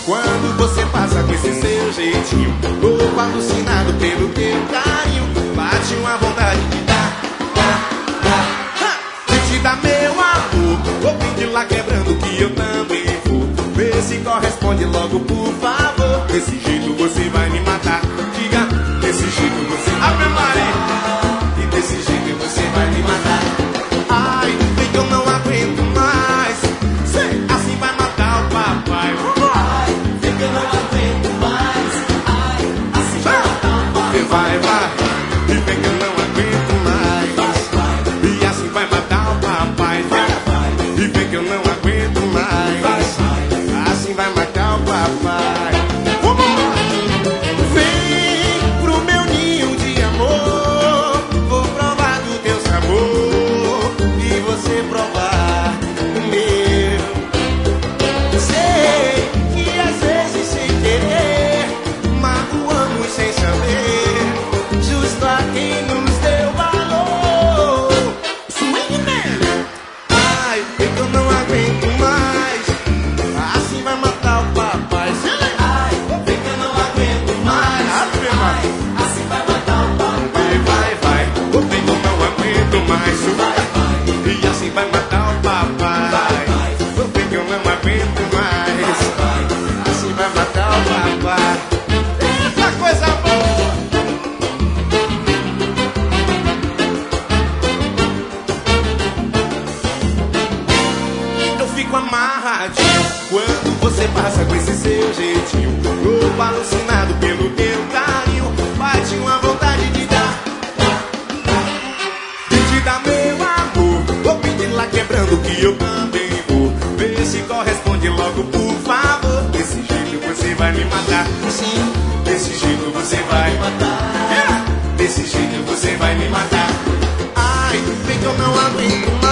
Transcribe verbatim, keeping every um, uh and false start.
Quando você passa com esse seu jeitinho, louco, alucinado pelo teu carinho, bate uma vontade de dar, dar, dar. De te dar meu amor, vou pedir lá quebrando que eu também vou. Vê se corresponde logo, por favor. Desse jeito você vai me matar. Diga, desse jeito você vai me matar. E desse jeito você vai me matar. Ai, vem que eu não aguento mais. Sei, assim vai matar o papai. Ai, vem que eu não aguento mais. Ai, assim vai matar o papai. Vai, vai, e vem que eu não aguento mais. Vai, vai, E assim vai matar o papai. vai, vai, E vem que eu não aguento mais. vai, vai. Assim vai matar o papai. Vem pro meu ninho de amor. Vou provar do teu sabor e você provar o meu. Sei que às vezes sem querer magoamos sem saber, justo a quem nos deu valor. Swing man. Ai, é que eu não aguento mais. Assim vai matar o papai. Ai, vem que eu não aguento mais. Ave Maria. Ai, assim vai matar o papai. Vai, vai, vai. O bem eu não aguento mais. Vai, vai, E assim vai matar o papai. O bem eu não aguento mais. vai. Assim vai matar o papai. Eita coisa boa. Eu fico amarradinho quando você passa com esse seu jeitinho, louco, alucinado pelo teu carinho, bate uma vontade de dar, de te dar meu amor. Vou pedir lá quebrando que eu também vou. Vê se corresponde logo, por favor. Desse jeito você vai me matar. Sim, desse jeito você vai me matar. Desse jeito você vai me matar. Ai, vem que eu não aguento mais.